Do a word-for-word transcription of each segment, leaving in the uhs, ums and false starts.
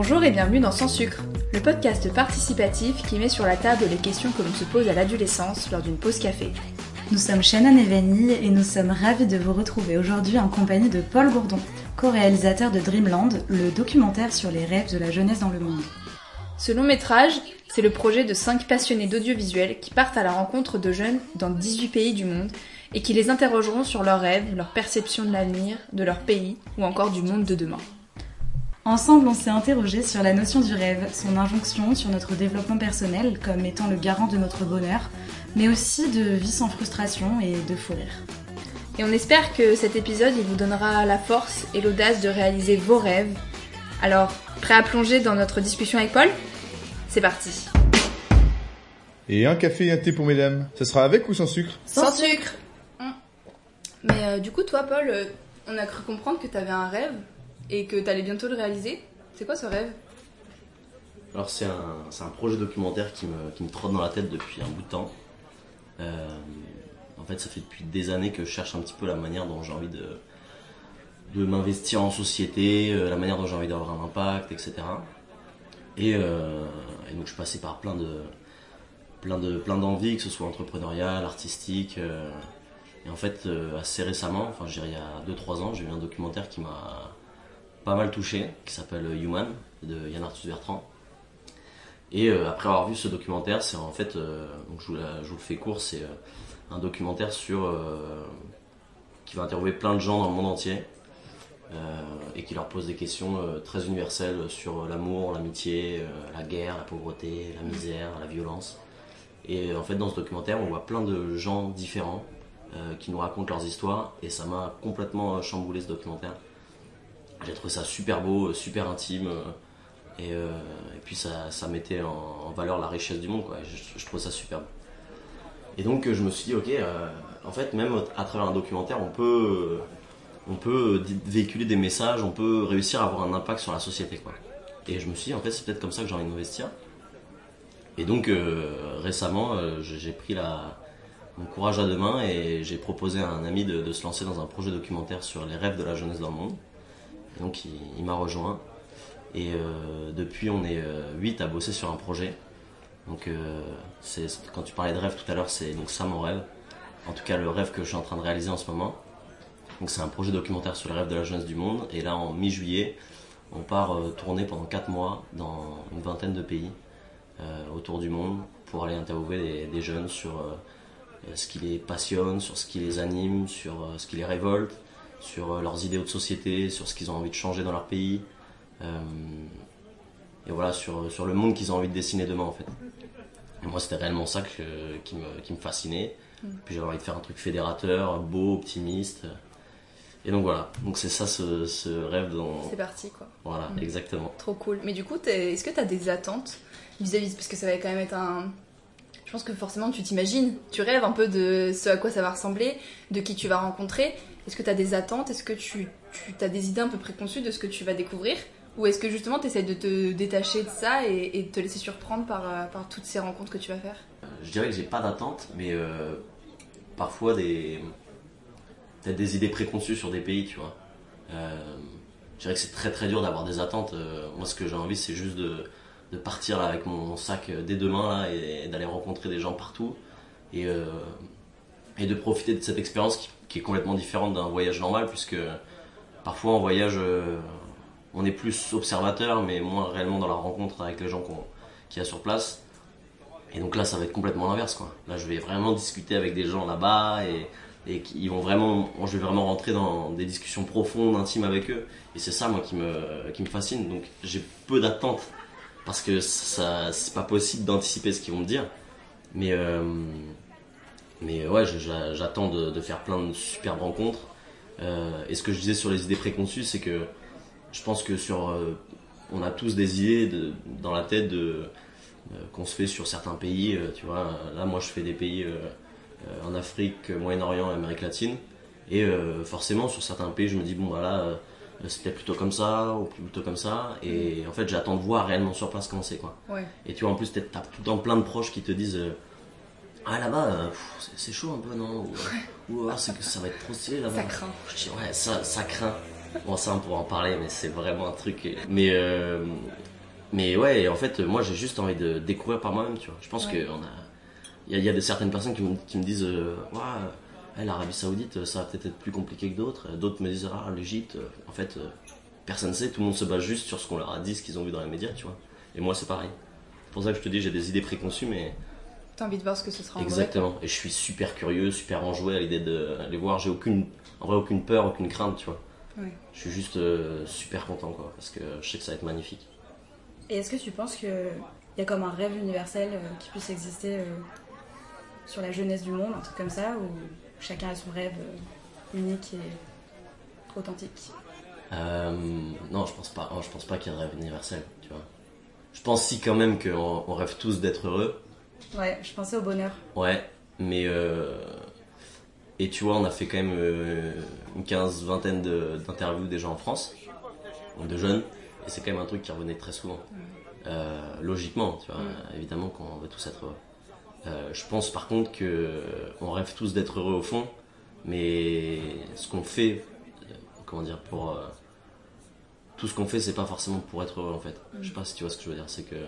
Bonjour et bienvenue dans Sans Sucre, le podcast participatif qui met sur la table les questions que l'on se pose à l'adolescence lors d'une pause café. Nous sommes Shannon et Vanille et nous sommes ravis de vous retrouver aujourd'hui en compagnie de Paul Gourdon, co-réalisateur de Dreamland, le documentaire sur les rêves de la jeunesse dans le monde. Ce long métrage, c'est le projet de cinq passionnés d'audiovisuel qui partent à la rencontre de jeunes dans dix-huit pays du monde et qui les interrogeront sur leurs rêves, leur perception de l'avenir, de leur pays ou encore du monde de demain. Ensemble, on s'est interrogé sur la notion du rêve, son injonction sur notre développement personnel comme étant le garant de notre bonheur, mais aussi de vie sans frustration et de fou rire. Et on espère que cet épisode il vous donnera la force et l'audace de réaliser vos rêves. Alors, prêt à plonger dans notre discussion avec Paul ? C'est parti. Et un café et un thé pour mesdames. Ça sera avec ou sans sucre ? Sans, sans sucre. Mmh. Mais euh, du coup, toi, Paul, euh, on a cru comprendre que t'avais un rêve et que t'allais bientôt le réaliser. C'est quoi ce rêve ? Alors c'est un, c'est un projet documentaire qui me, qui me trotte dans la tête depuis un bout de temps. Euh, en fait, ça fait depuis des années que je cherche un petit peu la manière dont j'ai envie de, de m'investir en société, euh, la manière dont j'ai envie d'avoir un impact, et cetera. Et, euh, et donc je passais par plein de, plein de, plein d'envies, que ce soit entrepreneurial, artistique. Euh, et en fait, euh, assez récemment, enfin je dirais il y a deux trois ans, j'ai vu un documentaire qui m'a pas mal touché, qui s'appelle Human, de Yann Arthus Bertrand. Et euh, après avoir vu ce documentaire, c'est en fait, euh, donc je vous, la, je vous le fais court, c'est euh, un documentaire sur euh, qui va interviewer plein de gens dans le monde entier euh, et qui leur pose des questions euh, très universelles sur l'amour, l'amitié, euh, la guerre, la pauvreté, la misère, la violence. Et euh, en fait, dans ce documentaire, on voit plein de gens différents euh, qui nous racontent leurs histoires et ça m'a complètement chamboulé ce documentaire. J'ai trouvé ça super beau, super intime. Euh, Et, euh, et puis ça, ça mettait en, en valeur la richesse du monde, quoi. Je, je trouve ça superbe. Et donc je me suis dit, ok, euh, en fait, même à travers un documentaire, on peut, on peut véhiculer des messages, on peut réussir à avoir un impact sur la société, quoi. Et je me suis dit, en fait, c'est peut-être comme ça que j'ai envie de m'investir. Et donc euh, récemment, euh, j'ai pris la, mon courage à deux mains et j'ai proposé à un ami de, de se lancer dans un projet documentaire sur les rêves de la jeunesse dans le monde. Et donc il, il m'a rejoint. Et euh, depuis, on est euh, huit à bosser sur un projet. Donc, euh, c'est, quand tu parlais de rêve tout à l'heure, c'est donc ça mon rêve. En tout cas, le rêve que je suis en train de réaliser en ce moment. Donc, c'est un projet documentaire sur les rêves de la jeunesse du monde. Et là, en mi-juillet, on part euh, tourner pendant quatre mois dans une vingtaine de pays euh, autour du monde pour aller interviewer des, des jeunes sur euh, ce qui les passionne, sur ce qui les anime, sur euh, ce qui les révolte, sur euh, leurs idéaux de société, sur ce qu'ils ont envie de changer dans leur pays. Euh, et voilà, sur, sur le monde qu'ils ont envie de dessiner demain en fait. Et moi c'était réellement ça que, qui, me, qui me fascinait. Puis j'avais envie de faire un truc fédérateur, beau, optimiste. Et donc voilà, donc c'est ça ce, ce rêve dont... C'est parti quoi. Voilà, mmh. Exactement. Trop cool. Mais du coup, est-ce que tu as des attentes vis-à-vis, parce que ça va quand même être un... Je pense que forcément tu t'imagines, tu rêves un peu de ce à quoi ça va ressembler, de qui tu vas rencontrer. Est-ce que tu as des attentes ? Est-ce que tu, tu as des idées un peu préconçues de ce que tu vas découvrir ? Ou est-ce que justement tu essaies de te détacher de ça et, et de te laisser surprendre par, par toutes ces rencontres que tu vas faire ? Je dirais que j'ai pas d'attente, mais euh, parfois des, peut-être des idées préconçues sur des pays, tu vois. Euh, je dirais que c'est très très dur d'avoir des attentes. Euh, moi ce que j'ai envie c'est juste de, de partir là, avec mon sac dès demain là, et, et d'aller rencontrer des gens partout et, euh, et de profiter de cette expérience qui, qui est complètement différente d'un voyage normal puisque parfois en voyage... Euh, on est plus observateur, mais moins réellement dans la rencontre avec les gens qu'on, qu'il y a sur place. Et donc là, ça va être complètement l'inverse, quoi. Là, je vais vraiment discuter avec des gens là-bas et, et ils vont vraiment, je vais vraiment rentrer dans des discussions profondes, intimes avec eux. Et c'est ça, moi, qui me, qui me fascine. Donc, j'ai peu d'attentes parce que ça, c'est pas possible d'anticiper ce qu'ils vont me dire. Mais, euh, mais ouais, je, j'attends de, de faire plein de superbes rencontres. Euh, et ce que je disais sur les idées préconçues, c'est que je pense que sur, euh, on a tous des idées de, dans la tête de, euh, qu'on se fait sur certains pays. Euh, tu vois, là, moi, je fais des pays euh, euh, en Afrique, Moyen-Orient, Amérique latine, et euh, forcément, sur certains pays, je me dis bon, voilà, euh, c'était plutôt comme ça ou plutôt comme ça. Et en fait, j'attends de voir réellement sur place comment c'est, quoi. Ouais. Et tu vois, en plus, t'as tout le temps plein de proches qui te disent. Euh, Ah là-bas, euh, pff, c'est, c'est chaud un peu, non ? Ou, ou alors c'est que ça va être trop stylé là-bas. Ça craint. Je dis, ouais, ça, ça craint. Bon, ça on pourra en parler, mais c'est vraiment un truc. Mais, euh, Mais ouais, en fait, moi j'ai juste envie de découvrir par moi-même, tu vois. Je pense Ouais. que on a, il y a, il y a de certaines personnes qui me, qui me disent, euh, ouais, euh, l'Arabie Saoudite, ça va peut-être être plus compliqué que d'autres. D'autres me disent, ah, l'Égypte, euh, en fait, euh, personne ne sait, tout le monde se base juste sur ce qu'on leur a dit, ce qu'ils ont vu dans les médias, tu vois. Et moi c'est pareil. C'est pour ça que je te dis, j'ai des idées préconçues, mais T'as envie de voir ce que ce sera en vrai. exactement. Et je suis super curieux, super enjoué à l'idée de les voir. J'ai aucune, en vrai, aucune peur, aucune crainte, tu vois. Ouais. Je suis juste euh, super content, quoi, parce que je sais que ça va être magnifique. Et est-ce que tu penses qu'il y a comme un rêve universel euh, qui puisse exister euh, sur la jeunesse du monde, un truc comme ça, où chacun a son rêve euh, unique et authentique? Euh, non, je pense pas. Je pense pas qu'il y ait un rêve universel, tu vois. Je pense si quand même qu'on on rêve tous d'être heureux. Ouais, je pensais au bonheur. Ouais, mais euh, et tu vois, on a fait quand même euh, une quinze, vingtaine de- d'interviews déjà en France, donc de jeunes, et c'est quand même un truc qui revenait très souvent. Euh, logiquement, tu vois, évidemment qu'on veut tous être heureux. Euh, je pense par contre que on rêve tous d'être heureux au fond, mais ce qu'on fait, euh, comment dire, pour euh, tout ce qu'on fait, c'est pas forcément pour être heureux en fait. Je sais pas si tu vois ce que je veux dire, c'est que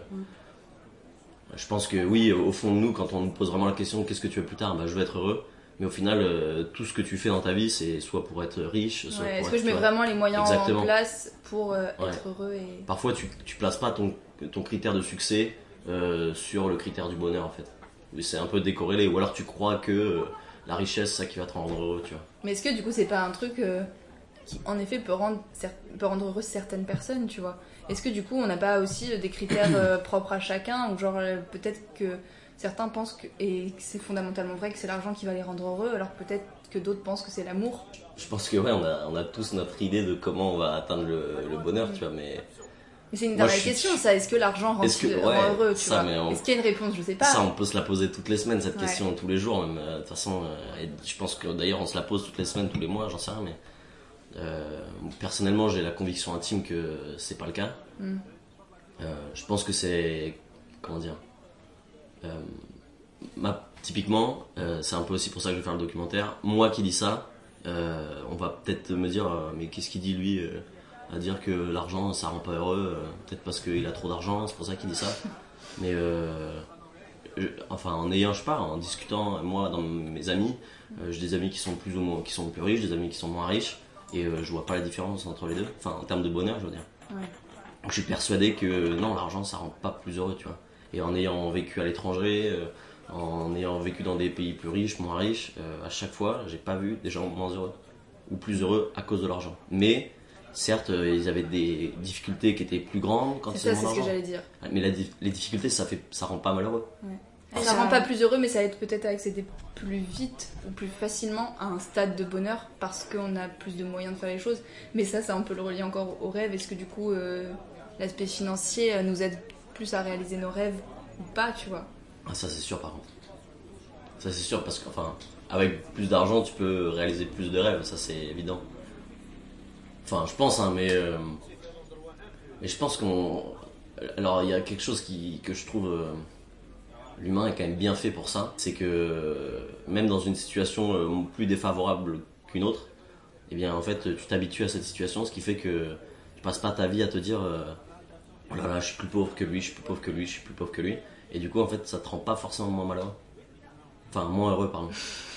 je pense que oui, au fond de nous, quand on nous pose vraiment la question qu'est-ce que tu veux plus tard, bah je veux être heureux. Mais au final, euh, tout ce que tu fais dans ta vie, c'est soit pour être riche, soit Ouais, pour est-ce être, que je mets tu vois. vraiment les moyens Exactement. en place pour euh, Ouais. être heureux et... Parfois, tu, tu places pas ton, ton critère de succès euh, sur le critère du bonheur en fait. Oui, c'est un peu décorrélé. Ou alors tu crois que euh, la richesse, c'est ça qui va te rendre heureux, tu vois. Mais est-ce que du coup c'est pas un truc euh, qui en effet peut rendre, cer- peut rendre heureux certaines personnes, tu vois? Est-ce que du coup on n'a pas aussi euh, des critères euh, propres à chacun, ou genre euh, peut-être que certains pensent que, et que c'est fondamentalement vrai, que c'est l'argent qui va les rendre heureux, alors peut-être que d'autres pensent que c'est l'amour. Je pense que ouais, on a, on a tous notre idée de comment on va atteindre le, le bonheur, tu vois. Mais Mais c'est une Moi, vraie je suis- question, ça. Est-ce que l'argent rend, Est-ce que- rend ouais, heureux, tu ça, vois? mais on- Est-ce qu'il y a une réponse? Je sais pas. ça, on peut se la poser toutes les semaines, cette Ouais. question, tous les jours. Même, euh, de toute façon, euh, et je pense que d'ailleurs, on se la pose toutes les semaines, tous les mois, j'en sais rien. Mais euh, personnellement, j'ai la conviction intime que c'est pas le cas. Mm. Euh, je pense que c'est. Comment dire euh, ma, Typiquement, euh, c'est un peu aussi pour ça que je vais faire le documentaire. Moi qui dis ça, euh, on va peut-être me dire, euh, mais qu'est-ce qu'il dit lui euh, à dire que l'argent ça rend pas heureux, euh, peut-être parce qu'il a trop d'argent, c'est pour ça qu'il dit ça. Mais euh, je- enfin, en ayant, je sais pas, en discutant, moi, dans mes amis, euh, j'ai des amis qui sont plus ou moins, qui sont plus riches, des amis qui sont moins riches, et euh, je vois pas la différence entre les deux. Enfin, en termes de bonheur, je veux dire. Ouais. Donc, je suis persuadé que non, l'argent, ça rend pas plus heureux, tu vois. Et en ayant vécu à l'étranger, euh, en ayant vécu dans des pays plus riches, moins riches, euh, à chaque fois, j'ai pas vu des gens moins heureux ou plus heureux à cause de l'argent. Mais certes, euh, ils avaient des difficultés qui étaient plus grandes quand C'est ils ça, ont c'est ce que l'argent. j'allais dire. Mais la dif- les difficultés, ça fait, ça rend pas malheureux. Ça ça- rend pas plus heureux, mais ça aide peut-être à accéder plus vite ou plus facilement à un stade de bonheur parce qu'on a plus de moyens de faire les choses. Mais ça, ça on peut le relier encore au rêve. Est-ce que du coup, euh, l'aspect financier euh, nous aide plus à réaliser nos rêves ou pas, tu vois? Ah, ça c'est sûr par contre. Ça c'est sûr parce qu'enfin, avec plus d'argent, tu peux réaliser plus de rêves, ça c'est évident. Enfin, je pense, hein, mais euh, mais je pense qu'on. Alors, il y a quelque chose qui que je trouve euh, l'humain est quand même bien fait pour ça, c'est que euh, même dans une situation euh, plus défavorable qu'une autre, eh bien en fait, tu t'habitues à cette situation, ce qui fait que tu passes pas ta vie à te dire euh, oh là là, je suis plus pauvre que lui, je suis plus pauvre que lui, je suis plus pauvre que lui, et du coup en fait, ça te rend pas forcément moins malheureux. Enfin, moins heureux, pardon.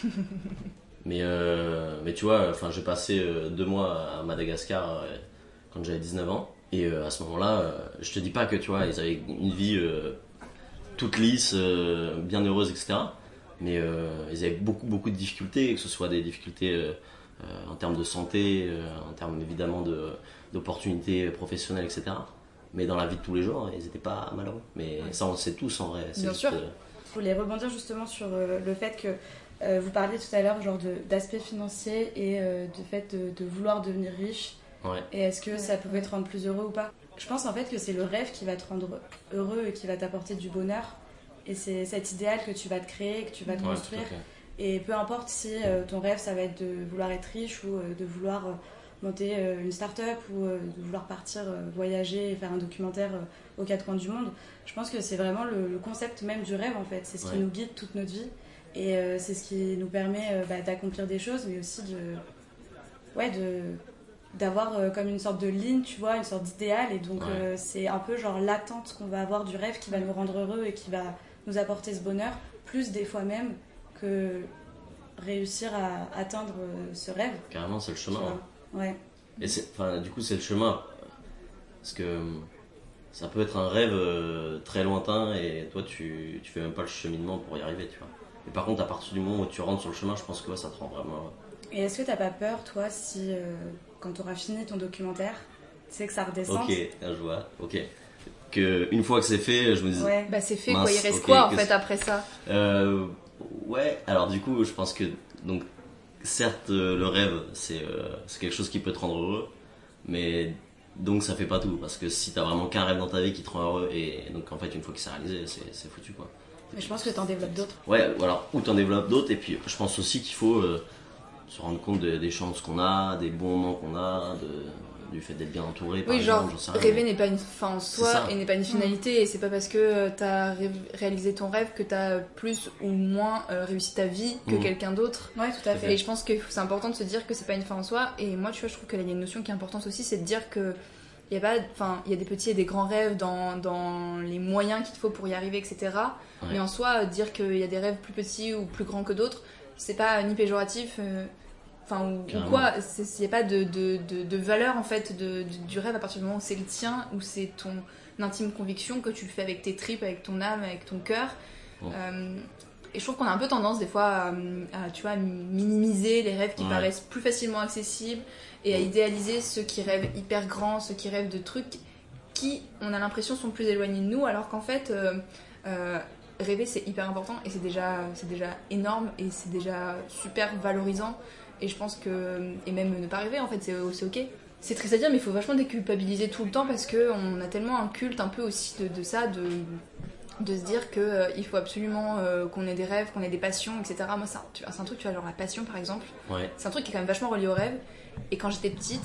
mais, euh, mais tu vois, enfin, j'ai passé euh, deux mois à Madagascar euh, quand j'avais dix-neuf ans. Et euh, à ce moment-là, euh, je te dis pas que tu vois, ils avaient une vie euh, toute lisse, euh, bien heureuse, et cetera. Mais euh, ils avaient beaucoup, beaucoup de difficultés, que ce soit des difficultés euh, euh, en termes de santé, euh, en termes évidemment de, d'opportunités professionnelles, et cetera. Mais dans la vie de tous les jours, ils n'étaient pas malheureux. Mais ça, on le sait tous en vrai. C'est Bien juste, sûr. euh, Je voulais rebondir justement sur euh, le fait que euh, vous parliez tout à l'heure genre de- d'aspect financier et euh, du fait de, de vouloir devenir riche. ouais. Et est-ce que ça pouvait te rendre plus heureux ou pas? Je pense en fait que c'est le rêve qui va te rendre heureux et qui va t'apporter du bonheur. Et c'est cet idéal que tu vas te créer, que tu vas te Ouais, construire. tout à fait. Et peu importe si euh, ton rêve ça va être de vouloir être riche ou euh, de vouloir euh, monter euh, une start-up ou euh, de vouloir partir euh, voyager et faire un documentaire euh, aux quatre coins du monde. Je pense que c'est vraiment le, le concept même du rêve en fait. C'est ce qui Ouais. nous guide toute notre vie et euh, c'est ce qui nous permet euh, bah, d'accomplir des choses mais aussi de, ouais, de, d'avoir euh, comme une sorte de ligne, tu vois, une sorte d'idéal. Et donc, Ouais. euh, c'est un peu genre l'attente qu'on va avoir du rêve qui va nous rendre heureux et qui va nous apporter ce bonheur, plus des fois même que réussir à atteindre euh, ce rêve. Carrément, c'est le tu chemin. vois. hein. Ouais. Et c'est, enfin, du coup, c'est le chemin. Parce que euh, ça peut être un rêve euh, très lointain et toi, tu, tu fais même pas le cheminement pour y arriver, tu vois. Et par contre, à partir du moment où tu rentres sur le chemin, je pense que ouais, ça te rend vraiment heureux. Et est-ce que t'as pas peur, toi, si euh, quand tu auras fini ton documentaire, tu sais que ça redescend? Ok, là, je vois. Ok. Que une fois que c'est fait, je me dis. Ouais. Bah c'est fait Mince, quoi, il reste ok, quoi en qu'est-ce- fait après ça? Euh, ouais, alors du coup, je pense que donc certes euh, le rêve c'est euh, c'est quelque chose qui peut te rendre heureux, mais donc ça fait pas tout parce que si t'as vraiment qu'un rêve dans ta vie qui te rend heureux et donc en fait une fois qu'il s'est réalisé, c'est c'est foutu quoi. Mais je pense que t'en développes d'autres. Ouais, ou alors ou t'en développes d'autres et puis je pense aussi qu'il faut euh, se rendre compte de- des chances qu'on a, des bons moments qu'on a, de, du fait d'être bien entouré. Par Oui, exemple, genre j'en sais rien, rêver mais- n'est pas une fin en C'est soi ça. et n'est pas une finalité et c'est pas parce que euh, t'as ré- réalisé ton rêve que t'as plus ou moins euh, réussi ta vie que Mhm. quelqu'un d'autre. Ouais, tout à Et fait. je pense que c'est important de se dire que c'est pas une fin en soi. Et moi, tu vois, je trouve qu'il y a une notion qui est importante aussi, c'est de dire que il y a pas, enfin, il y a des petits et des grands rêves dans, dans les moyens qu'il te faut pour y arriver, et cetera. Ouais. Mais en soi, dire qu'il y a des rêves plus petits ou plus grands que d'autres, c'est pas ni péjoratif, euh, enfin ou, ou Carrément. quoi. Il n'y a pas de, de, de, de valeur en fait de, de- du rêve à partir du moment où c'est le tien, où c'est ton intime conviction que tu le fais avec tes tripes, avec ton âme, avec ton cœur. Ouais. Euh, et je trouve qu'on a un peu tendance des fois à, à, tu vois, minimiser les rêves qui Ouais. paraissent plus facilement accessibles et à Ouais. idéaliser ceux qui rêvent hyper grands, ceux qui rêvent de trucs qui, on a l'impression, sont plus éloignés de nous, alors qu'en fait, euh, euh, rêver c'est hyper important et c'est déjà, c'est déjà énorme et c'est déjà super valorisant. Et je pense que, et même ne pas rêver en fait, c'est, c'est ok. C'est triste à dire, mais il faut vachement déculpabiliser tout le temps parce qu'on a tellement un culte un peu aussi de, de ça, de, de se dire qu'il euh, faut absolument euh, qu'on ait des rêves, qu'on ait des passions, et cetera. Moi, c'est un, tu vois, c'est un truc, tu vois, genre la passion par exemple, Ouais. c'est un truc qui est quand même vachement relié au rêve. Et quand j'étais petite,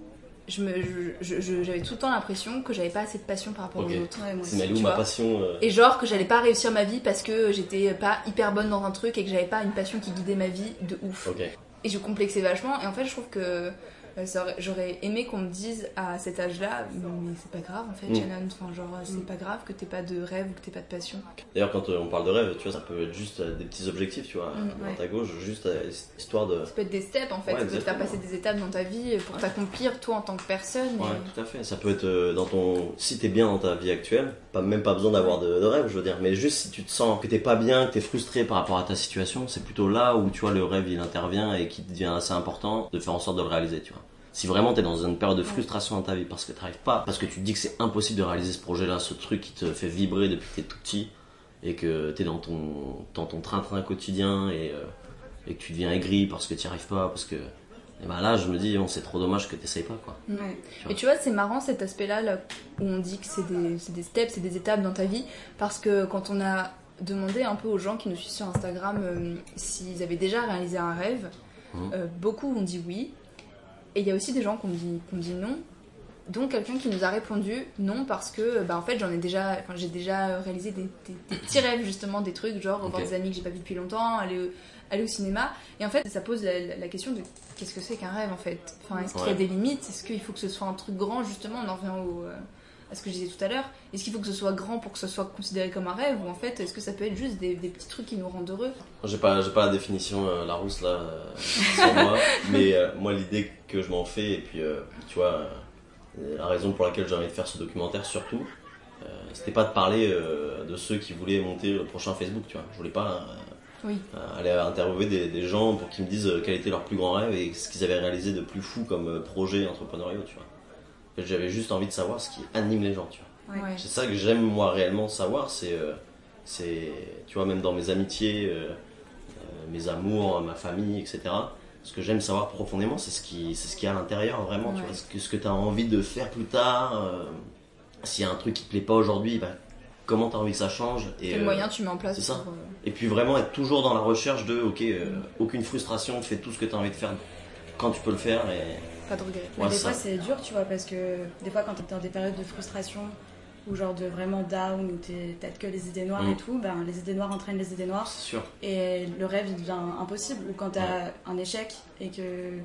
je me, je- je- je- j'avais tout le temps l'impression que j'avais pas assez de passion par rapport Ok. aux autres. Ouais, moi C'est aussi. mais elle est où tu ma vois. passion euh, Et genre que j'allais pas réussir ma vie parce que j'étais pas hyper bonne dans un truc et que j'avais pas une passion qui guidait ma vie de ouf. Ok. Et je complexais vachement. Et en fait, je trouve que euh, ça aurait- j'aurais aimé qu'on me dise à cet âge-là, mais c'est pas grave en fait, Mm. Shannon. Enfin, genre, c'est pas grave que t'aies pas de rêve ou que t'aies pas de passion. D'ailleurs, quand euh, on parle de rêve, tu vois, ça peut être juste euh, des petits objectifs, tu vois, Mm, à droite ouais. à gauche, juste euh, histoire de. Ça peut être des steps en fait, Ouais, ça peut te faire exactement. passer des étapes dans ta vie pour t'accomplir toi en tant que personne. Ouais, et- tout à fait. Ça peut être euh, dans ton. Si t'es bien dans ta vie actuelle, pas même pas besoin d'avoir de, de rêve, je veux dire, mais juste si tu te sens que t'es pas bien, que t'es frustré par rapport à ta situation, c'est plutôt là où tu vois le rêve il intervient et qui devient assez important de faire en sorte de le réaliser, tu vois. Si vraiment t'es dans une période de frustration dans ta vie parce que t'arrives pas, parce que tu te dis que c'est impossible de réaliser ce projet-là, ce truc qui te fait vibrer depuis que t'es tout petit et que t'es dans ton dans ton train-train quotidien et, euh, et que tu deviens aigri parce que t'y arrives pas, parce que et ben là je me dis bon, c'est trop dommage que t'essayes pas quoi. Ouais. Et tu vois, c'est marrant cet aspect-là là, où on dit que c'est des, c'est des steps, c'est des étapes dans ta vie, parce que quand on a demandé un peu aux gens qui nous suivent sur Instagram euh, s'ils avaient déjà réalisé un rêve, Mhm. euh, beaucoup ont dit oui, et il y a aussi des gens qui ont dit, qui ont dit non, donc quelqu'un qui nous a répondu non parce que bah, en fait j'en ai déjà, enfin, j'ai déjà réalisé des, des- des petits rêves justement, des trucs genre Ok. voir des amis que j'ai pas vus depuis longtemps, aller au, aller au cinéma, et en fait ça pose la, la- la question de qu'est-ce que c'est qu'un rêve en fait, enfin, est-ce qu'il y a Ouais. des limites, est-ce qu'il faut que ce soit un truc grand justement, on en revient au, euh, à ce que je disais tout à l'heure, est-ce qu'il faut que ce soit grand pour que ce soit considéré comme un rêve, ou en fait est-ce que ça peut être juste des, des petits trucs qui nous rendent heureux. J'ai pas, j'ai pas la définition euh, Larousse là euh, sur moi, mais euh, moi l'idée que je m'en fais et puis euh, tu vois euh, la raison pour laquelle j'ai envie de faire ce documentaire surtout, euh, c'était pas de parler euh, de ceux qui voulaient monter le prochain Facebook, tu vois. Je voulais pas euh, Oui. euh, aller interviewer des, des gens pour qu'ils me disent euh, quel était leur plus grand rêve et ce qu'ils avaient réalisé de plus fou comme euh, projet entrepreneurial, tu vois. En fait, j'avais juste envie de savoir ce qui anime les gens, tu vois. Ouais. Ouais. C'est ça que j'aime moi réellement savoir, c'est, euh, c'est tu vois, même dans mes amitiés, euh, euh, mes amours, ma famille, et cetera. Ce que j'aime savoir profondément, c'est ce qui, c'est ce qu'il y a à l'intérieur vraiment, tu Ouais. vois, ce que, ce que tu as envie de faire plus tard. euh, S'il y a un truc qui te plaît pas aujourd'hui, bah, comment tu as envie que ça change et, Quel euh, moyen tu mets en place c'est ça. pour, euh, et puis vraiment être toujours dans la recherche de, ok, euh, aucune frustration, fais tout ce que tu as envie de faire quand tu peux le faire. Et... pas de regret. Mais Ouais, des ça. fois c'est dur, tu vois, parce que des fois quand t'es dans des périodes de frustration ou genre de vraiment down où t'es- t'as que les idées noires Mm. et tout, ben les idées noires entraînent les idées noires C'est sûr. et le rêve il devient impossible. Ou quand t'as un échec et que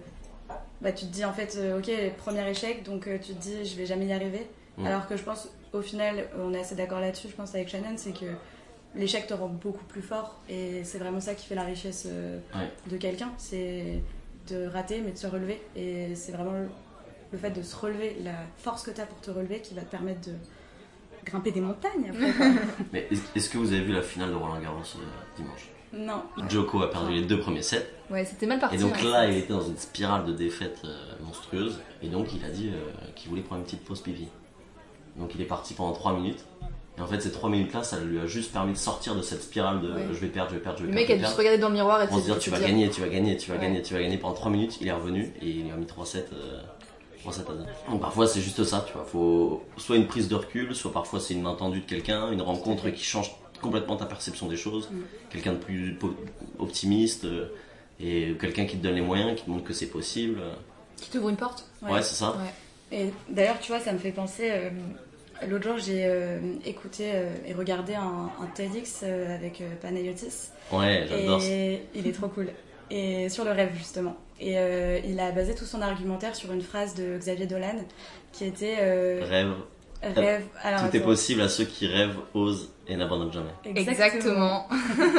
bah, tu te dis en fait, euh, ok, premier échec, donc euh, tu te dis je vais jamais y arriver. Mmh. Alors que je pense, au final, on est assez d'accord là-dessus, je pense avec Shannon, c'est que l'échec te rend beaucoup plus fort et c'est vraiment ça qui fait la richesse euh, ouais. de quelqu'un, c'est de rater mais de se relever et c'est vraiment le, le fait de se relever, la force que tu as pour te relever qui va te permettre de grimper des montagnes après, quoi. Mais est-ce que vous avez vu la finale de Roland Garros euh, dimanche? Non. Djoko a perdu les deux premiers sets. Ouais, c'était mal parti. Et donc hein, là, il était dans une spirale de défaite euh, monstrueuse. Et donc il a dit euh, qu'il voulait prendre une petite pause pipi. Donc il est parti pendant trois minutes. Et en fait, ces trois minutes là, ça lui a juste permis de sortir de cette spirale de ouais. je vais perdre, je vais perdre, je vais le perdre. Le mec a dû se regarder dans le miroir et se dire tu vas dire... gagner, tu vas gagner, tu vas ouais. gagner, tu vas gagner. Pendant trois minutes, il est revenu et il a mis trois sets. Euh, trois sets à deux. Donc parfois, c'est juste ça, tu vois. Faut soit une prise de recul, soit parfois c'est une main tendue de quelqu'un, une rencontre qui change complètement ta perception des choses, mm. quelqu'un de plus optimiste euh, et quelqu'un qui te donne les moyens, qui te montre que c'est possible. Qui t'ouvre une porte. Ouais, ouais c'est ça. Ouais. Et d'ailleurs, tu vois, ça me fait penser. Euh, l'autre jour, j'ai euh, écouté euh, et regardé un, un TEDx euh, avec euh, Panayotis. Ouais, j'adore. Et il est trop cool. Et sur le rêve, justement. Et euh, il a basé tout son argumentaire sur une phrase de Xavier Dolan qui était. Euh, rêve. Rêve. Alors, tout attends. est possible à ceux qui rêvent, osent et n'abandonnent jamais. Exactement.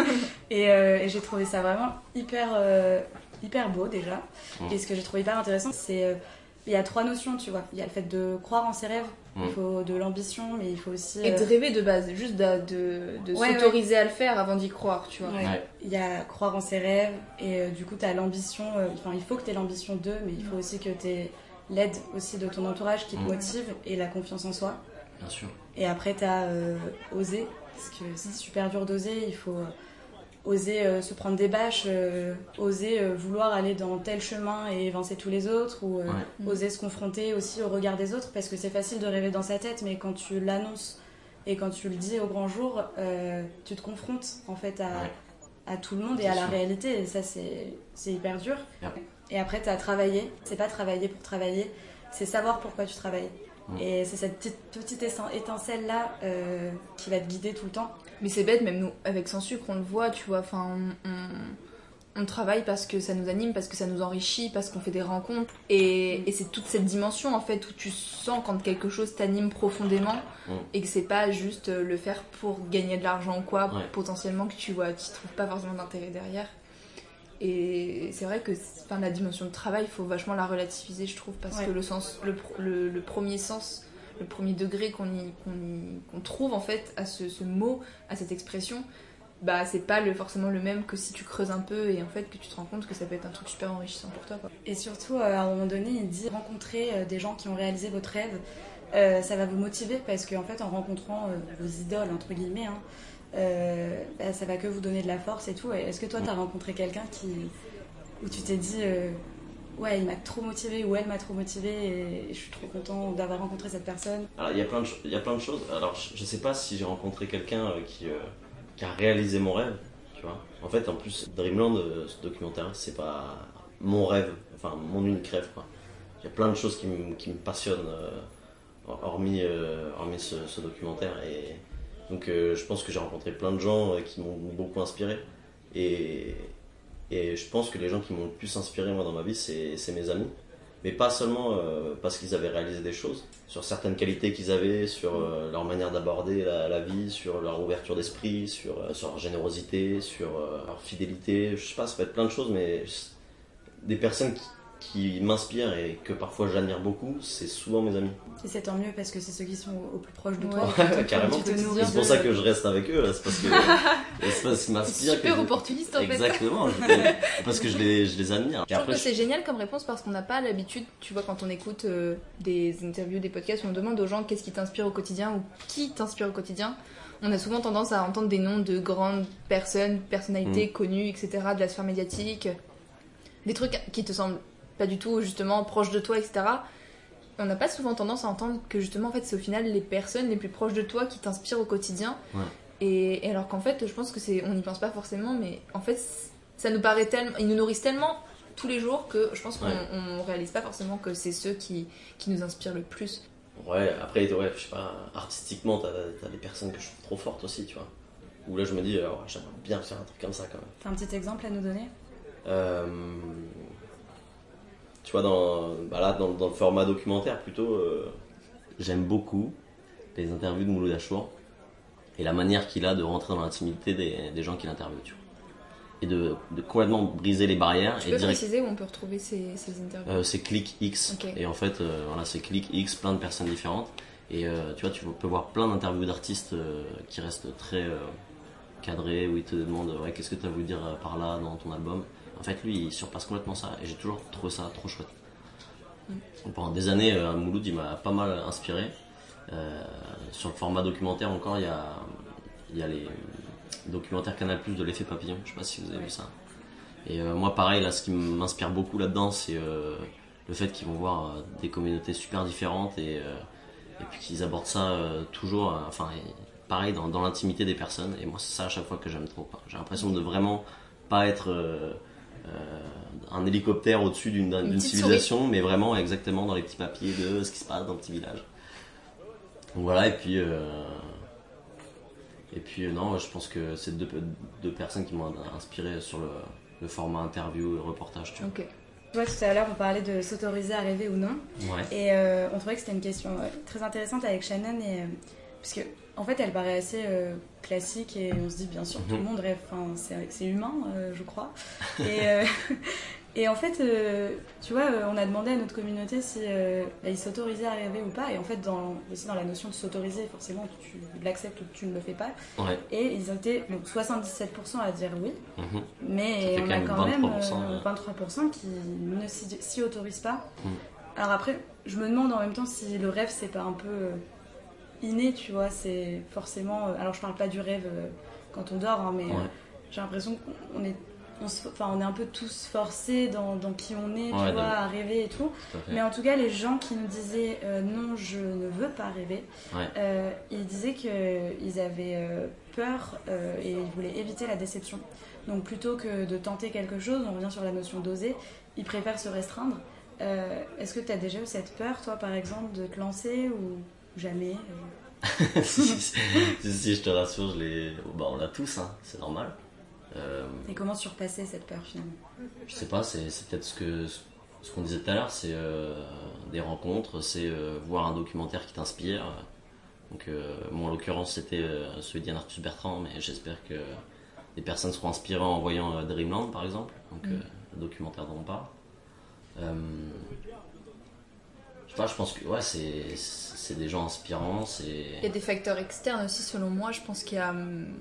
et, euh, et j'ai trouvé ça vraiment hyper, euh, hyper beau déjà. Mmh. Et ce que j'ai trouvé hyper intéressant, c'est euh, il y a trois notions, tu vois. Il y a le fait de croire en ses rêves, mmh. il faut de l'ambition, mais il faut aussi... Euh... Et de rêver de base, juste de, de, de ouais, s'autoriser ouais. à le faire avant d'y croire, tu vois. Ouais. Ouais. Il y a croire en ses rêves, et euh, du coup, tu as l'ambition... Euh, enfin, il faut que tu aies l'ambition d'eux, mais il faut mmh. aussi que tu aies l'aide aussi de ton entourage qui te mmh. motive, et la confiance en soi. Bien sûr. Et après, tu as euh, osé, parce que c'est super dur d'oser, il faut... Euh, oser euh, se prendre des bâches, euh, oser euh, vouloir aller dans tel chemin et évincer tous les autres, ou euh, ouais. oser se confronter aussi au regard des autres, parce que c'est facile de rêver dans sa tête, mais quand tu l'annonces et quand tu le dis au grand jour, euh, tu te confrontes en fait à, ouais. à tout le monde et c'est à sûr. La réalité, et ça c'est, c'est hyper dur. Yeah. Et après tu as travaillé, c'est pas travailler pour travailler, c'est savoir pourquoi tu travailles. Mmh. Et c'est cette petite, petite étincelle là euh, qui va te guider tout le temps. Mais c'est bête, même nous, avec Sans Sucre, on le voit, tu vois, enfin, on, on, on travaille parce que ça nous anime, parce que ça nous enrichit, parce qu'on fait des rencontres. Et, mmh. et c'est toute cette dimension, en fait, où tu sens quand quelque chose t'anime profondément mmh. et que c'est pas juste le faire pour gagner de l'argent ou quoi, ouais. potentiellement, que tu vois, tu trouves pas forcément d'intérêt derrière. Et c'est vrai que enfin, la dimension de travail, il faut vachement la relativiser, je trouve, parce ouais. que le, sens, le, le, le premier sens... le premier degré qu'on, y, qu'on, y, qu'on trouve en fait à ce, ce mot, à cette expression, bah c'est pas le, forcément le même que si tu creuses un peu et en fait que tu te rends compte que ça peut être un truc super enrichissant pour toi, quoi. Et surtout à un moment donné il dit rencontrer des gens qui ont réalisé votre rêve, euh, ça va vous motiver parce qu'en fait en rencontrant euh, vos idoles entre guillemets hein, euh, bah, ça va que vous donner de la force et tout. Et est-ce que toi t'as rencontré quelqu'un qui, où tu t'es dit euh, ouais, il m'a trop motivé ou elle m'a trop motivé et je suis trop content d'avoir rencontré cette personne. Alors, il y a plein de, il y a plein de choses. Alors, je, je sais pas si j'ai rencontré quelqu'un qui, euh, qui a réalisé mon rêve, tu vois. En fait, en plus, Dreamland, ce documentaire, c'est pas mon rêve, enfin, mon unique rêve, quoi. Il y a plein de choses qui me, qui me passionnent, euh, hormis, euh, hormis ce, ce documentaire. Et donc, euh, je pense que j'ai rencontré plein de gens qui m'ont beaucoup inspiré. Et... Et je pense que les gens qui m'ont le plus inspiré moi dans ma vie, c'est, c'est mes amis. Mais pas seulement euh, parce qu'ils avaient réalisé des choses, sur certaines qualités qu'ils avaient, sur euh, leur manière d'aborder la, la vie, sur leur ouverture d'esprit, sur, euh, sur leur générosité, sur euh, leur fidélité. Je sais pas, ça peut être plein de choses, mais des personnes qui, qui m'inspirent et que parfois j'admire beaucoup, c'est souvent mes amis. Et c'est tant mieux parce que c'est ceux qui sont au plus proche de toi. Ouais, carrément. C'est pour de... ça que je reste avec eux, là. C'est parce que c'est parce qu'ils m'inspirent. Super que opportuniste en fait. Exactement. Parce que je les, je les admire. Je trouve que c'est génial comme réponse parce qu'on n'a pas l'habitude, tu vois, quand on écoute euh, des interviews, des podcasts, où on demande aux gens qu'est-ce qui t'inspire au quotidien ou qui t'inspire au quotidien. On a souvent tendance à entendre des noms de grandes personnes, personnalités mmh. connues, et cetera, de la sphère médiatique, des trucs qui te semblent pas du tout justement proches de toi, et cetera. On n'a pas souvent tendance à entendre que justement en fait c'est au final les personnes les plus proches de toi qui t'inspirent au quotidien. Ouais. Et, et alors qu'en fait je pense que c'est, on n'y pense pas forcément, mais en fait ça nous paraît tellement, ils nous nourrissent tellement tous les jours que je pense qu'on ouais. on réalise pas forcément que c'est ceux qui, qui nous inspirent le plus. Ouais, après ouais, je sais pas, artistiquement t'as, t'as des personnes que je trouve trop fortes aussi, tu vois. Où là je me dis euh, ouais, j'aimerais bien faire un truc comme ça quand même. T'as un petit exemple à nous donner? euh... tu vois, dans, bah là, dans, dans le format documentaire plutôt, euh, j'aime beaucoup les interviews de Mouloud Achour et la manière qu'il a de rentrer dans l'intimité des, des gens qu'il interviewe, tu vois. Et de, de complètement briser les barrières. Tu et peux direct... préciser où on peut retrouver ces, ces interviews? euh, C'est ClickX. Okay. Et en fait, euh, voilà, c'est ClickX, plein de personnes différentes. Et euh, tu vois, tu peux voir plein d'interviews d'artistes euh, qui restent très euh, cadrés, où ils te demandent ouais, qu'est-ce que tu as voulu dire par là dans ton album. En fait, lui, il surpasse complètement ça. Et j'ai toujours trouvé ça trop chouette. Mm. Pendant des années, euh, Mouloud, il m'a pas mal inspiré. Euh, sur le format documentaire, encore, il y a, il y a les documentaires Canal plus de l'effet papillon. Je sais pas si vous avez vu ça. Et euh, moi, pareil, là, ce qui m'inspire beaucoup là-dedans, c'est euh, le fait qu'ils vont voir euh, des communautés super différentes et, euh, et puis qu'ils abordent ça euh, toujours, euh, enfin, et, pareil, dans, dans l'intimité des personnes. Et moi, c'est ça à chaque fois que j'aime trop. J'ai l'impression de vraiment pas être euh, euh, un hélicoptère au-dessus d'une, d'une civilisation, souris. Mais vraiment exactement dans les petits papiers de ce qui se passe dans le petit village. Donc voilà, et puis. Euh, et puis, euh, non, je pense que c'est deux, deux personnes qui m'ont inspiré sur le. le format interview et reportage, tu vois. Ok. Toi, tout à l'heure, on parlait de s'autoriser à rêver ou non. Ouais. Et euh, on trouvait que c'était une question euh, très intéressante avec Shannon. Et, euh, parce que, en fait, elle paraît assez euh, classique et on se dit, bien sûr, mm-hmm. tout le monde rêve. Enfin, c'est, c'est humain, euh, je crois. Et, euh, et en fait, euh, tu vois, on a demandé à notre communauté si euh, bah, ils s'autorisaient à rêver ou pas. Et en fait, dans, aussi dans la notion de s'autoriser, forcément, tu l'acceptes ou tu ne le fais pas. Ouais. Et ils ont été donc, soixante-dix-sept pour cent à dire oui. Mm-hmm. Mais on a quand même euh, ouais. vingt-trois pour cent qui ne s'y, s'y autorisent pas. Mm. Alors après, je me demande en même temps si le rêve, c'est pas un peu euh, inné, tu vois. C'est forcément... Euh, alors je parle pas du rêve euh, quand on dort, hein, mais ouais. euh, j'ai l'impression qu'on est... On, se, enfin, on est un peu tous forcés dans, dans qui on est, ouais, tu vois, de... à rêver et tout. tout mais en tout cas, les gens qui nous disaient euh, non, je ne veux pas rêver, ouais. euh, ils disaient qu'ils avaient euh, peur euh, et ils voulaient éviter la déception. Donc plutôt que de tenter quelque chose, on revient sur la notion d'oser, ils préfèrent se restreindre. Euh, est-ce que tu as déjà eu cette peur, toi, par exemple, de te lancer ou jamais euh... si, si, si, si, je te rassure, je l'ai... Bah, on l'a tous, hein, c'est normal. Euh, Et comment surpasser cette peur finalement? Je sais pas, c'est, c'est peut-être ce, que, ce qu'on disait tout à l'heure, c'est euh, des rencontres, c'est euh, voir un documentaire qui t'inspire. Donc, euh, moi en l'occurrence c'était euh, celui d'Yann Arthus Bertrand, mais j'espère que des personnes seront inspirées en voyant euh, Dreamland par exemple, donc, mm. euh, le documentaire dont on parle. Euh, je sais pas, je pense que ouais, c'est, c'est des gens inspirants. C'est... Il y a des facteurs externes aussi selon moi, je pense qu'il y a...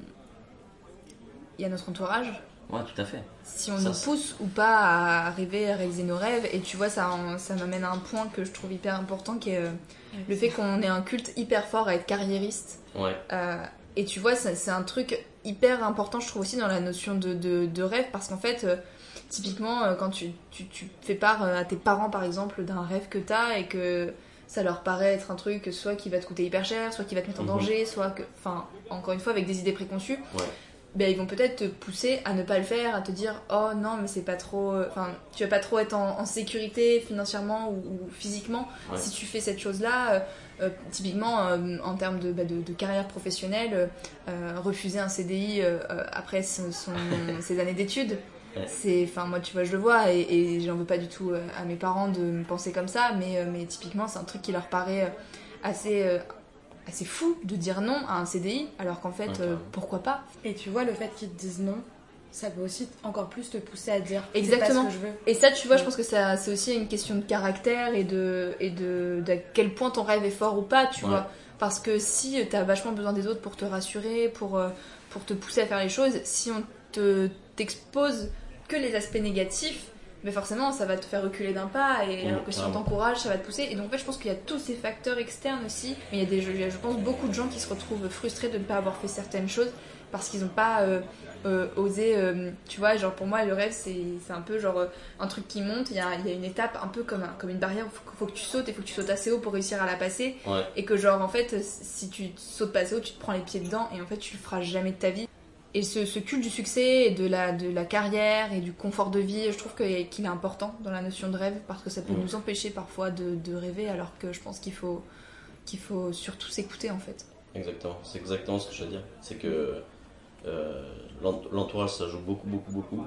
Il y a notre entourage. Ouais, tout à fait. Si on ça, nous pousse ou pas à arriver à réaliser nos rêves. Et tu vois, ça, ça m'amène à un point que je trouve hyper important, qui est euh, ouais, le fait qu'on ait un culte hyper fort à être carriériste. Ouais. Euh, et tu vois, ça, c'est un truc hyper important, je trouve aussi, dans la notion de, de, de rêve. Parce qu'en fait, euh, typiquement, euh, quand tu, tu, tu fais part à tes parents, par exemple, d'un rêve que t'as et que ça leur paraît être un truc soit qui va te coûter hyper cher, soit qui va te mettre en danger, mm-hmm. soit que... Enfin, encore une fois, avec des idées préconçues. Ouais. Ben, ils vont peut-être te pousser à ne pas le faire, à te dire oh non mais c'est pas trop, enfin tu vas pas trop être en, en sécurité financièrement ou, ou physiquement ouais. si tu fais cette chose là euh, euh, typiquement euh, en termes de, bah, de, de carrière professionnelle, euh, refuser un C D I euh, après son, son, ses années d'études, ouais. c'est, enfin moi tu vois je le vois et, et j'en veux pas du tout à mes parents de me penser comme ça, mais, mais typiquement c'est un truc qui leur paraît assez euh, c'est fou de dire non à un C D I alors qu'en fait, okay. euh, pourquoi pas. Et tu vois, le fait qu'ils te disent non, ça peut aussi encore plus te pousser à dire exactement. C'est pas ce que je veux. Et ça, tu vois, ouais. je pense que ça, c'est aussi une question de caractère et de, et de, de à quel point ton rêve est fort ou pas, tu ouais. vois. Parce que si t'as vachement besoin des autres pour te rassurer, pour, pour te pousser à faire les choses, si on te, t'expose que les aspects négatifs, mais forcément ça va te faire reculer d'un pas, et mmh, alors que si on t'encourage ça va te pousser. Et donc en fait je pense qu'il y a tous ces facteurs externes aussi, mais il y a des, je, je pense beaucoup de gens qui se retrouvent frustrés de ne pas avoir fait certaines choses parce qu'ils n'ont pas euh, euh, osé, euh, tu vois, genre pour moi le rêve c'est, c'est un peu genre euh, un truc qui monte, il y a, il y a une étape un peu comme, un, comme une barrière où il faut, faut que tu sautes, et il faut que tu sautes assez haut pour réussir à la passer, ouais. et que genre en fait si tu sautes pas assez haut tu te prends les pieds dedans et en fait tu le feras jamais de ta vie. Et ce, ce culte du succès et de la, de la carrière et du confort de vie, je trouve que, qu'il est important dans la notion de rêve, parce que ça peut mmh. nous empêcher parfois de, de rêver, alors que je pense qu'il faut, qu'il faut surtout s'écouter en fait. Exactement, c'est exactement ce que je veux dire. C'est que euh, l'entourage ça joue beaucoup, beaucoup, beaucoup.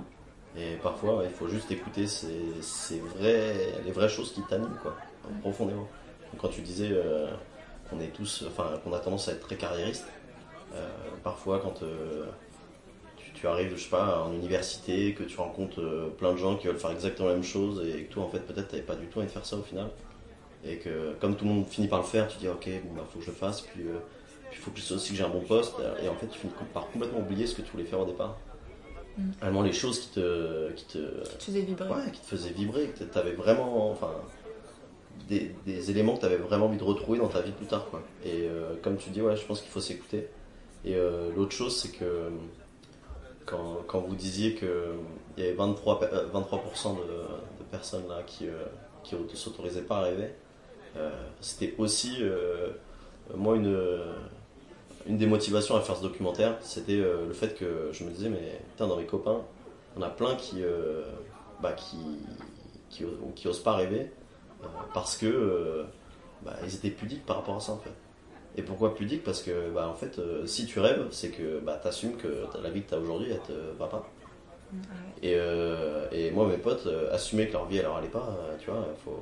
Et parfois, ouais, il faut juste écouter ces, ces vrais, les vraies choses qui t'animent, quoi, profondément. Donc, quand tu disais euh, qu'on est tous, enfin, qu'on a tendance à être très carriériste, euh, parfois quand euh, tu, tu arrives, je sais pas, en université, que tu rencontres euh, plein de gens qui veulent faire exactement la même chose et que toi, en fait, peut-être t'avais pas du tout envie de faire ça au final. Et que comme tout le monde finit par le faire, tu dis ok, bon bah faut que je le fasse, puis euh, il faut que je aussi que j'ai un bon poste, et en fait tu finis par complètement oublier ce que tu voulais faire au départ. Mm. Vraiment les choses qui te, qui te, qui te faisaient vibrer, ouais, qui te faisaient vibrer, que t'avais vraiment, enfin, des, des éléments que tu avais vraiment envie de retrouver dans ta vie plus tard, quoi. Et euh, comme tu dis, ouais, je pense qu'il faut s'écouter. Et euh, l'autre chose, c'est que quand, quand vous disiez qu'il y avait vingt-trois pour cent de, de personnes là qui, euh, qui ne s'autorisaient pas à rêver, Euh, c'était aussi euh, moi une, une des motivations à faire ce documentaire, c'était euh, le fait que je me disais mais putain, dans mes copains on a plein qui euh, bah, qui, qui, qui osent pas rêver euh, parce que euh, bah, ils étaient pudiques par rapport à ça en fait. Et pourquoi pudiques? Parce que bah, en fait euh, si tu rêves c'est que bah, t'assumes que la vie que t'as aujourd'hui elle te va pas. Ouais. Et, euh, et moi mes potes euh, assumaient que leur vie elle leur allait pas, euh, tu vois, faut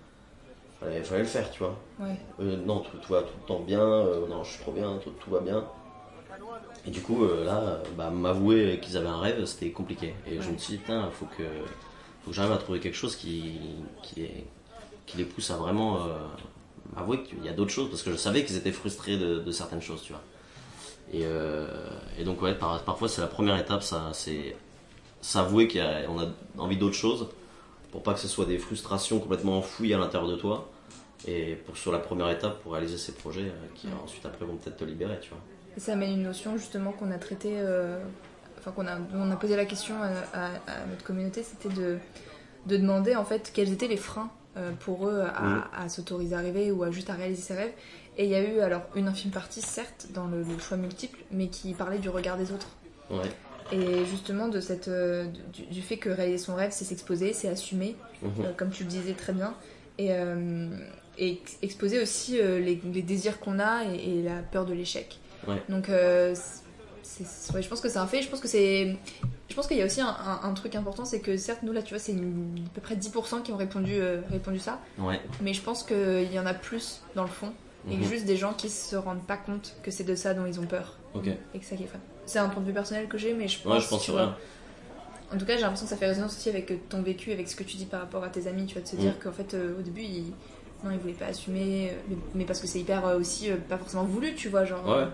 il fallait le faire, tu vois. Ouais. Euh, non, tout, tout va tout le temps bien, euh, non, je suis trop bien, tout, tout va bien. Et du coup, euh, là, bah, m'avouer qu'ils avaient un rêve, c'était compliqué. Et ouais. Je me suis dit, putain, il faut que, faut que j'arrive à trouver quelque chose qui, qui, est, qui les pousse à vraiment euh, avouer qu'il y a d'autres choses, parce que je savais qu'ils étaient frustrés de, de certaines choses, tu vois. Et, euh, et donc, ouais, par, parfois, c'est la première étape, ça, c'est s'avouer qu'on a envie d'autres choses, pour pas que ce soit des frustrations complètement enfouies à l'intérieur de toi, et pour, sur la première étape pour réaliser ces projets euh, qui ouais. ensuite après vont peut-être te libérer, tu vois. Et ça amène une notion justement qu'on a traité, euh, enfin qu'on a, on a posé la question à, à, à notre communauté, c'était de, de demander en fait quels étaient les freins euh, pour eux à, mmh. à s'autoriser à rêver ou à juste à réaliser ses rêves. Et il y a eu alors une infime partie certes dans le, le choix multiple, mais qui parlait du regard des autres. Ouais. Et justement de cette, euh, du, du fait que réaliser son rêve c'est s'exposer, c'est assumer, mmh. euh, comme tu le disais très bien, et, euh, et exposer aussi euh, les, les désirs qu'on a et, et la peur de l'échec. Ouais. Donc euh, c'est, c'est, ouais, je pense que c'est un fait, je pense que c'est... Je pense qu'il y a aussi un, un, un truc important, c'est que certes nous là tu vois c'est une, à peu près dix pour cent qui ont répondu, euh, répondu ça, ouais. mais je pense qu'il y en a plus dans le fond. Et mmh. juste des gens qui se rendent pas compte que c'est de ça dont ils ont peur. Okay. Et que ça qui est fait. C'est un point de vue personnel que j'ai, mais je pense, ouais, je pense tu que vois, en tout cas j'ai l'impression que ça fait résonance aussi avec ton vécu, avec ce que tu dis par rapport à tes amis, tu vois, de se mmh. dire qu'en fait euh, au début ils, non, ils voulaient pas assumer, mais, mais parce que c'est hyper euh, aussi euh, pas forcément voulu, tu vois, genre. Ouais.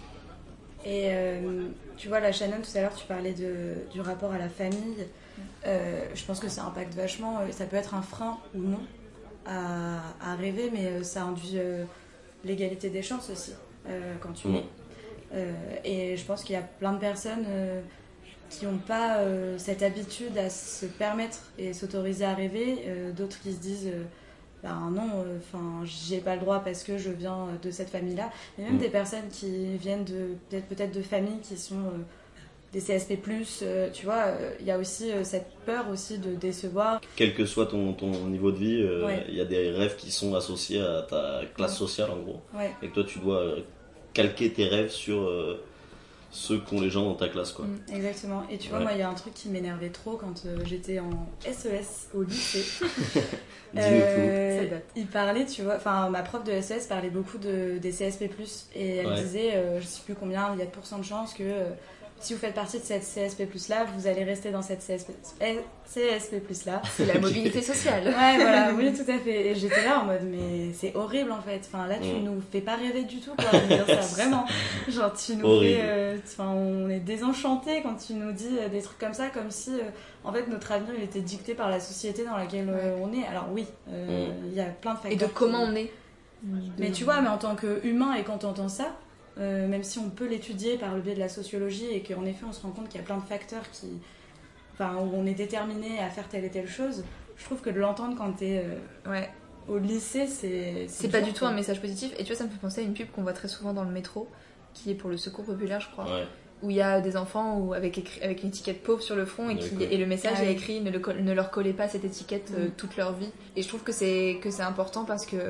Et euh, tu vois, la Shannon, tout à l'heure tu parlais de, du rapport à la famille, euh, je pense que ça impacte vachement, ça peut être un frein ou non à, à rêver, mais ça induit euh, l'égalité des chances aussi euh, quand tu nais. Mmh. Euh, et je pense qu'il y a plein de personnes euh, qui n'ont pas euh, cette habitude à se permettre et s'autoriser à rêver, euh, d'autres qui se disent euh, ben non, enfin euh, j'ai pas le droit parce que je viens de cette famille-là. Il y a même mmh. des personnes qui viennent de peut-être, peut-être de familles qui sont euh, des C S P plus, euh, tu vois, il euh, y a aussi euh, cette peur aussi de décevoir. Quel que soit ton, ton niveau de vie, il euh, ouais. y a des rêves qui sont associés à ta classe ouais. sociale en gros. Ouais. Et que toi tu dois calquer tes rêves sur euh, ceux qu'ont les gens dans ta classe, quoi. Mmh, exactement. Et tu vois, ouais. moi il y a un truc qui m'énervait trop quand euh, j'étais en S E S au lycée. euh, il parlait, tu vois, enfin ma prof de S E S parlait beaucoup de, des C S P plus, et elle ouais. disait, euh, je sais plus combien, il y a de pourcents de chances que... Euh, si vous faites partie de cette C S P plus là, vous allez rester dans cette C S P plus là. C'est la mobilité sociale. Ouais, voilà, oui, tout à fait. Et j'étais là en mode, mais c'est horrible en fait. Enfin, là, tu mmh. nous fais pas rêver du tout, quoi. Je veux dire ça vraiment. Genre, tu nous horrible. fais. Euh, enfin, on est désenchantés quand tu nous dis euh, des trucs comme ça, comme si, euh, en fait, notre avenir il était dicté par la société dans laquelle euh, on est. Alors, oui, il euh, mmh. y a plein de facteurs. Et de comment qui... on est. Mais de... tu vois, mais en tant qu'humain, et quand tu entends ça, Euh, même si on peut l'étudier par le biais de la sociologie et qu'en effet on se rend compte qu'il y a plein de facteurs qui, enfin, où on est déterminé à faire telle et telle chose, je trouve que de l'entendre quand t'es euh, ouais. au lycée, c'est... C'est, c'est pas du tout un message positif. Et tu vois, ça me fait penser à une pub qu'on voit très souvent dans le métro, qui est pour le Secours Populaire, je crois, ouais. où il y a des enfants où, avec, écrit, avec une étiquette pauvre sur le front et, qui, et le message ah, est écrit ne, le, ne leur collez pas cette étiquette mmh. euh, toute leur vie. Et je trouve que c'est, que c'est important parce que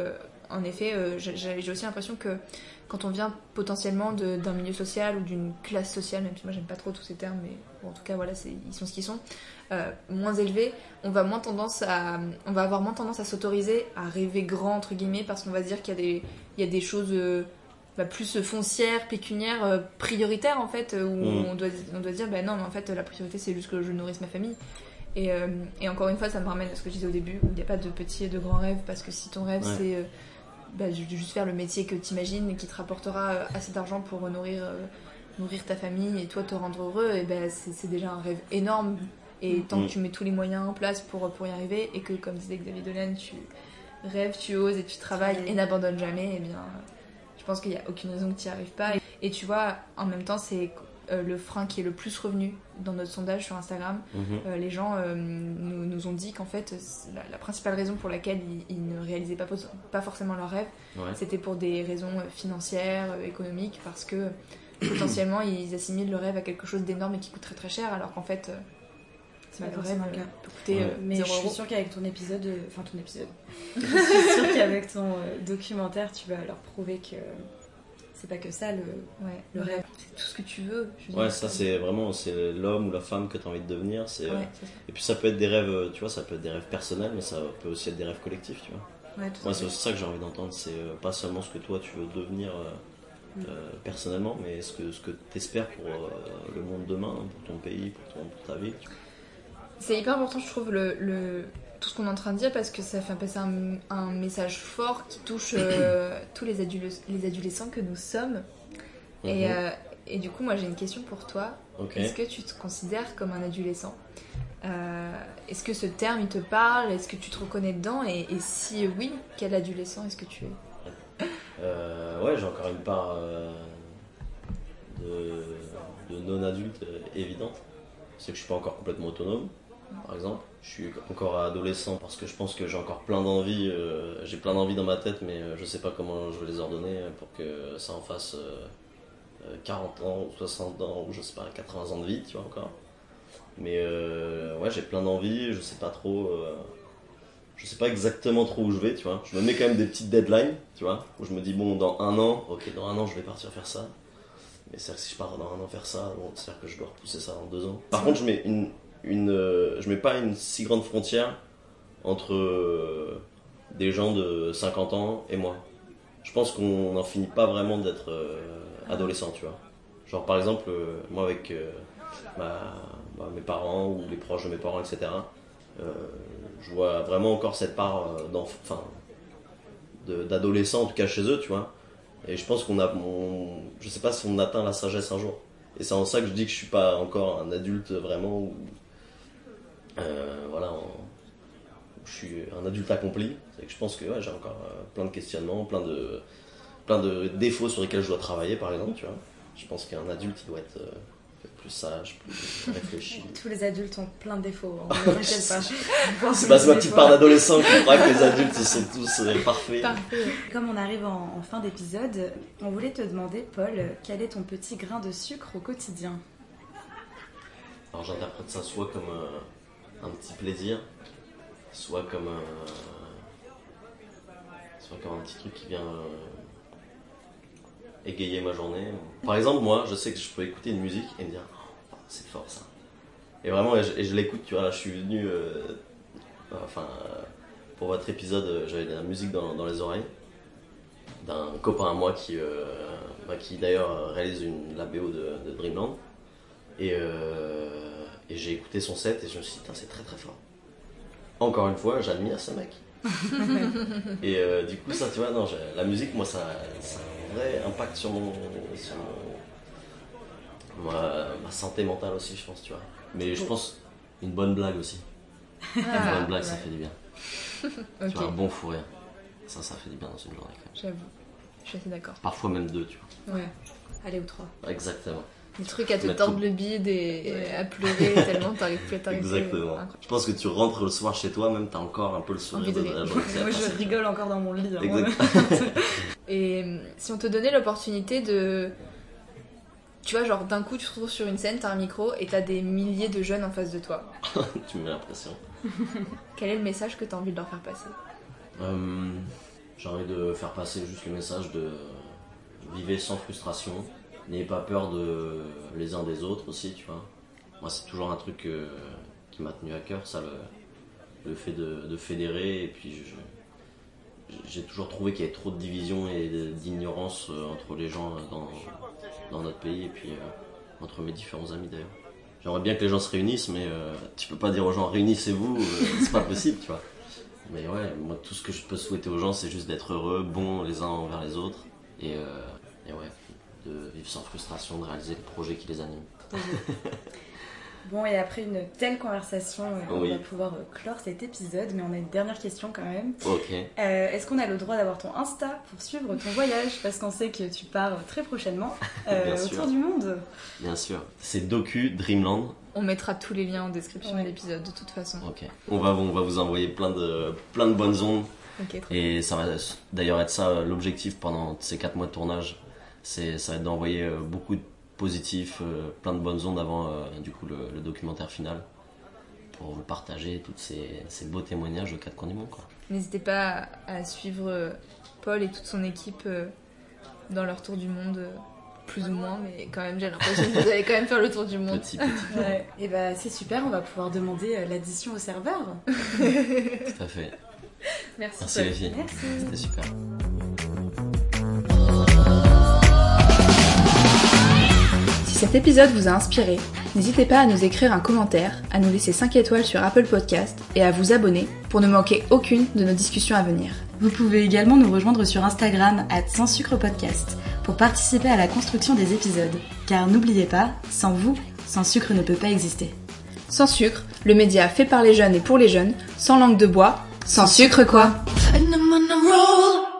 en effet, euh, j'ai, j'ai aussi l'impression que quand on vient potentiellement de, d'un milieu social ou d'une classe sociale, même si moi j'aime pas trop tous ces termes, mais bon, en tout cas voilà, c'est, ils sont ce qu'ils sont, euh, moins élevés, on va moins tendance à, on va avoir moins tendance à s'autoriser à rêver grand entre guillemets, parce qu'on va se dire qu'il y a des, il y a des choses euh, bah, plus foncières, pécuniaires, euh, prioritaires en fait, où mmh. on doit, on doit dire bah non, mais en fait la priorité c'est juste que je nourrisse ma famille. Et, euh, et encore une fois, ça me ramène à ce que je disais au début, où il n'y a pas de petits et de grands rêves, parce que si ton rêve ouais. c'est euh, bah, juste faire le métier que tu imagines et qui te rapportera assez d'argent pour nourrir, euh, nourrir ta famille et toi te rendre heureux, et bah, c'est, c'est déjà un rêve énorme. Et tant mmh. que tu mets tous les moyens en place pour, pour y arriver, et que comme disait Xavier Dolan, tu rêves, tu oses et tu travailles et n'abandonnes jamais, et bien je pense qu'il n'y a aucune raison que tu n'y arrives pas. Et, et tu vois, en même temps, c'est euh, le frein qui est le plus revenu dans notre sondage sur Instagram. Mmh. Euh, les gens euh, nous, nous ont dit qu'en fait, la, la principale raison pour laquelle ils, ils ne réalisaient pas, pas forcément leurs rêves, ouais. c'était pour des raisons financières, économiques, parce que potentiellement ils assimilent le rêve à quelque chose d'énorme et qui coûte très très cher, alors qu'en fait, c'est bah, pas le rêve euh, peut coûter ouais. euh, mais zéro je suis euros. sûre qu'avec ton épisode, enfin ton épisode, je suis sûre qu'avec ton euh, documentaire, tu vas leur prouver que c'est pas que ça le, ouais, le rêve. C'est tout ce que tu veux. Je ouais, dire, ça c'est vraiment c'est l'homme ou la femme que tu as envie de devenir. C'est, ouais, euh... c'est ça. Et puis ça peut être des rêves, tu vois, ça peut être des rêves personnels, mais ça peut aussi être des rêves collectifs, tu vois. Ouais, Moi, c'est aussi ça que j'ai envie d'entendre, c'est euh, pas seulement ce que toi tu veux devenir euh, mm. euh, personnellement, mais ce que, ce que tu espères pour euh, le monde demain, pour ton pays, pour, ton, pour ta vie. C'est hyper important, je trouve, le, le, tout ce qu'on est en train de dire, parce que ça fait passer un, un message fort qui touche euh, tous les, adules, les adolescents que nous sommes. Mm-hmm. Et, euh, et du coup, moi j'ai une question pour toi. Okay. Est-ce que tu te considères comme un adolescent ? euh, Est-ce que ce terme il te parle ? Est-ce que tu te reconnais dedans ? et, et si oui, quel adolescent est-ce que tu es ? euh, Ouais, j'ai encore une part euh, de, de non-adulte euh, évidente. C'est que je suis pas encore complètement autonome. Par exemple, je suis encore adolescent parce que je pense que j'ai encore plein d'envies, euh, j'ai plein d'envies dans ma tête, mais je sais pas comment je vais les ordonner pour que ça en fasse euh, quarante ans, ou soixante ans, ou je sais pas, quatre-vingts ans de vie, tu vois, encore. Mais euh, ouais, j'ai plein d'envies, je sais pas trop, euh, je sais pas exactement trop où je vais, tu vois. Je me mets quand même des petites deadlines, tu vois, où je me dis, bon, dans un an, ok, dans un an, je vais partir faire ça. Mais c'est-à-dire que si je pars dans un an faire ça, bon, c'est-à-dire que je dois repousser ça dans deux ans. Par contre, je mets une, une, euh, je mets pas une si grande frontière entre euh, des gens de cinquante ans et moi. Je pense qu'on n'en finit pas vraiment d'être euh, adolescent, tu vois. Genre par exemple, euh, moi avec euh, ma, bah, mes parents ou les proches de mes parents, et cetera. Euh, je vois vraiment encore cette part euh, de, d'adolescent, en tout cas chez eux, tu vois. Et je pense qu'on a, on, je sais pas si on atteint la sagesse un jour. Et c'est en ça que je dis que je suis pas encore un adulte vraiment, où, euh, voilà, en, je suis un adulte accompli. C'est que je pense que ouais, j'ai encore euh, plein de questionnements, plein de, plein de défauts sur lesquels je dois travailler, par exemple, tu vois. Je pense qu'un adulte, il doit être euh, plus sage, plus réfléchi. Tous les adultes ont plein de défauts, hein, ne t'inquiète pas. C'est pas ma petite part d'adolescent qui croit que les adultes sont tous euh, parfaits. Parfait. Comme on arrive en, en fin d'épisode, on voulait te demander, Paul, quel est ton petit grain de sucre au quotidien ? Alors j'interprète ça soit comme euh, un petit plaisir, soit comme, euh, soit comme un petit truc qui vient euh, égayer ma journée. Par exemple, moi, je sais que je peux écouter une musique et me dire oh, c'est fort ça. Et vraiment, et je, et je l'écoute, tu vois, là je suis venu, euh, enfin, euh, pour votre épisode, euh, j'avais de la musique dans, dans les oreilles d'un copain à moi qui, euh, bah, qui d'ailleurs réalise une, la B O de, de Dreamland. Et, euh, et j'ai écouté son set et je me suis dit, c'est très très fort. Encore une fois, j'admire ce mec. Et euh, du coup, ça, tu vois, non, la musique, moi, ça, ça a un vrai impact sur mon, sur mon ma, ma santé mentale aussi, je pense, tu vois. Mais je pense une bonne blague aussi. Ah, une bonne blague, ouais. Ça fait du bien. Okay. Tu vois, un bon fou rire. Ça, ça fait du bien dans une journée. J'avoue, je suis assez d'accord. Parfois même deux, tu vois. Ouais, allez ou trois. Exactement. Des trucs à te tordre le bide et ouais. à pleurer tellement t'arrives plus à t'arrêter. Exactement. Je pense que tu rentres le soir chez toi, même t'as encore un peu le sourire de, de la journée. Moi je rigole encore dans mon lit. Et si on te donnait l'opportunité de... Tu vois, genre d'un coup tu te retrouves sur une scène, t'as un micro et t'as des milliers de jeunes en face de toi. Tu me mets l'impression. Quel est le message que t'as envie de leur faire passer ? euh, J'ai envie de faire passer juste le message de vivez sans frustration, n'ayez pas peur de les uns des autres aussi, tu vois. Moi, c'est toujours un truc euh, qui m'a tenu à cœur, ça, le, le fait de, de fédérer. Et puis, je, j'ai toujours trouvé qu'il y avait trop de division et d'ignorance euh, entre les gens dans, dans notre pays et puis euh, entre mes différents amis d'ailleurs. J'aimerais bien que les gens se réunissent, mais euh, tu peux pas dire aux gens réunissez-vous, euh, c'est pas possible, tu vois. Mais ouais, moi tout ce que je peux souhaiter aux gens, c'est juste d'être heureux, bons les uns envers les autres, et, euh, et ouais, de vivre sans frustration, de réaliser les projets qui les animent. Bon, et après une telle conversation, euh, oui. on va pouvoir euh, clore cet épisode, mais on a une dernière question quand même. Ok. Euh, est-ce qu'on a le droit d'avoir ton Insta pour suivre ton voyage? Parce qu'on sait que tu pars très prochainement euh, autour du monde. Bien sûr. C'est Docu Dreamland. On mettra tous les liens en description ouais. de l'épisode de toute façon. Ok. On va, on va vous envoyer plein de, plein de bonnes ondes. Okay, et ça va d'ailleurs être ça l'objectif pendant ces quatre mois de tournage. C'est, ça va être d'envoyer beaucoup de positif, euh, plein de bonnes ondes avant euh, du coup le, le documentaire final pour le partager, tous ces, ces beaux témoignages aux quatre coins du monde, quoi. N'hésitez pas à, à suivre euh, Paul et toute son équipe euh, dans leur tour du monde, euh, plus ou moins, mais quand même j'ai l'impression que vous allez quand même faire le tour du monde. Petit, petit. Ouais. Et bah c'est super, on va pouvoir demander euh, l'addition au serveur. Tout à fait. Merci. Merci les filles. Merci. C'était super. Si cet épisode vous a inspiré, n'hésitez pas à nous écrire un commentaire, à nous laisser cinq étoiles sur Apple Podcast et à vous abonner pour ne manquer aucune de nos discussions à venir. Vous pouvez également nous rejoindre sur Instagram arobase sans sucre podcast pour participer à la construction des épisodes. Car n'oubliez pas, sans vous, Sans Sucre ne peut pas exister. Sans Sucre, le média fait par les jeunes et pour les jeunes, sans langue de bois, sans sucre quoi.